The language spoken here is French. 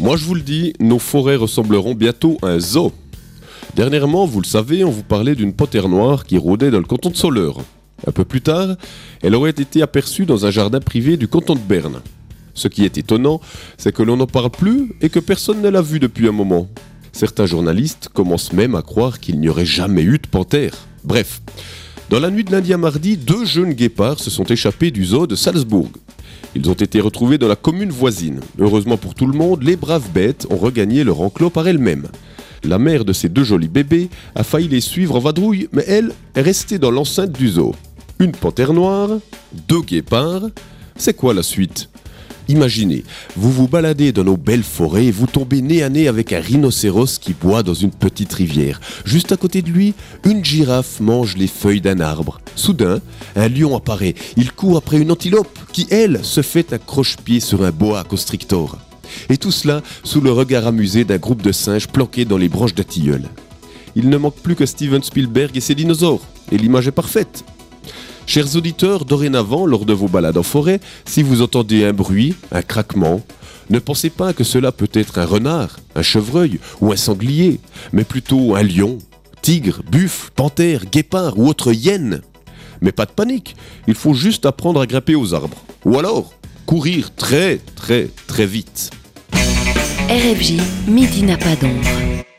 Moi je vous le dis, nos forêts ressembleront bientôt à un zoo. Dernièrement, vous le savez, on vous parlait d'une panthère noire qui rôdait dans le canton de Soleure. Un peu plus tard, elle aurait été aperçue dans un jardin privé du canton de Berne. Ce qui est étonnant, c'est que l'on n'en parle plus et que personne ne l'a vue depuis un moment. Certains journalistes commencent même à croire qu'il n'y aurait jamais eu de panthère. Bref, dans la nuit de lundi à mardi, 2 jeunes guépards se sont échappés du zoo de Salzbourg. Ils ont été retrouvés dans la commune voisine. Heureusement pour tout le monde, les braves bêtes ont regagné leur enclos par elles-mêmes. La mère de ces 2 jolis bébés a failli les suivre en vadrouille, mais elle est restée dans l'enceinte du zoo. Une panthère noire, 2 guépards, c'est quoi la suite ? Imaginez, vous vous baladez dans nos belles forêts et vous tombez nez à nez avec un rhinocéros qui boit dans une petite rivière. Juste à côté de lui, une girafe mange les feuilles d'un arbre. Soudain, un lion apparaît. Il court après une antilope qui, elle, se fait un croche-pied sur un boa constrictor. Et tout cela sous le regard amusé d'un groupe de singes planqués dans les branches d'un tilleul. Il ne manque plus que Steven Spielberg et ses dinosaures. Et l'image est parfaite. Chers auditeurs, dorénavant, lors de vos balades en forêt, si vous entendez un bruit, un craquement, ne pensez pas que cela peut être un renard, un chevreuil ou un sanglier, mais plutôt un lion, tigre, buffle, panthère, guépard ou autre hyène. Mais pas de panique, il faut juste apprendre à grimper aux arbres. Ou alors, courir très très très vite. RFJ, midi n'a pas d'ombre.